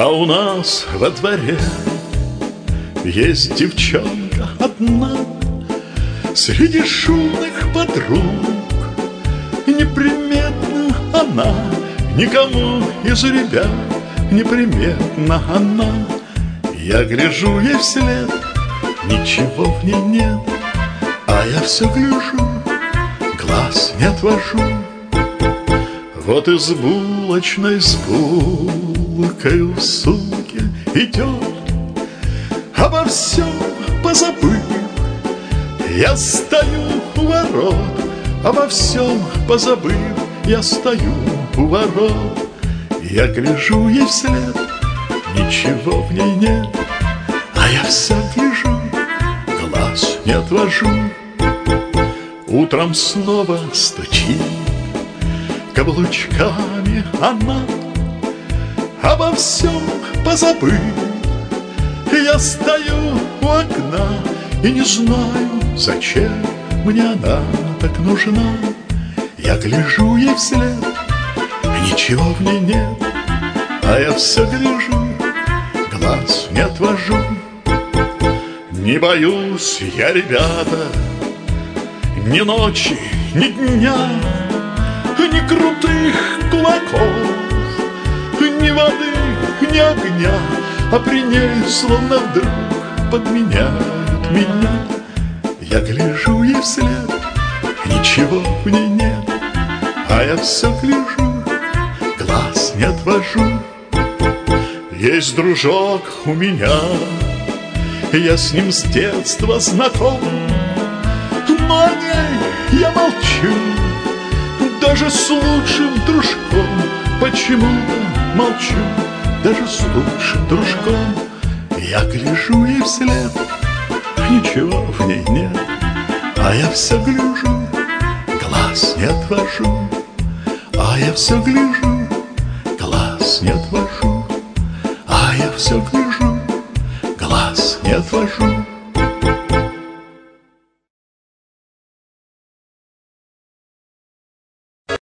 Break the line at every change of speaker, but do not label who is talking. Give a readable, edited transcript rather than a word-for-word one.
А у нас во дворе есть девчонка одна, среди шумных подруг. Неприметна она никому из ребят, неприметна она. Я гляжу ей вслед, ничего в ней нет, а я все гляжу, глаз не отвожу. Вот из булочной с булкой в сумке идет, обо всем позабыв. Я стою у ворот, обо всем позабыв. Я стою у ворот, я гляжу ей вслед, ничего в ней нет, а я все гляжу, глаз не отвожу. Утром снова стучит каблучками она, обо всем позабыв. Я стою у окна и не знаю, зачем мне она так нужна. Я гляжу ей вслед, ничего в ней нет, а я все гляжу, глаз не отвожу. Не боюсь я, ребята, ни ночи, ни дня, ни крутых кулаков, ни воды, ни огня, а при ней словно вдруг подменяют меня. Я гляжу ей вслед, ничего в ней нет, а я все гляжу, глаз не отвожу. Есть дружок у меня, я с ним с детства знаком, но о ней я молчу, даже с лучшим дружком. Почему-то молчу, даже с лучшим дружком. Я гляжу ей вслед, ничего в ней нет, а я все гляжу, глаз не отвожу. А я все гляжу, глаз не отвожу. А я все гляжу, глаз не отвожу.